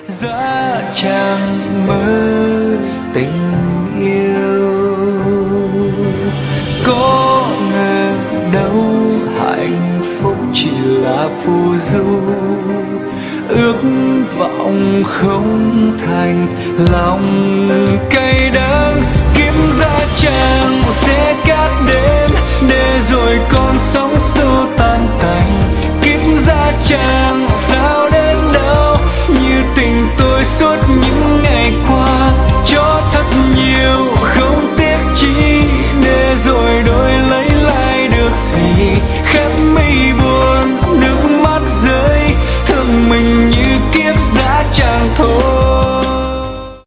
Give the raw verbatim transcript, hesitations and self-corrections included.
giá chẳng mơ tình yêu. Có ngờ đâu hạnh phúc chỉ là phù du, ước vọng không thành lòng cay đắng. Kiếm ra chẳng sẽ cát đêm để rồi con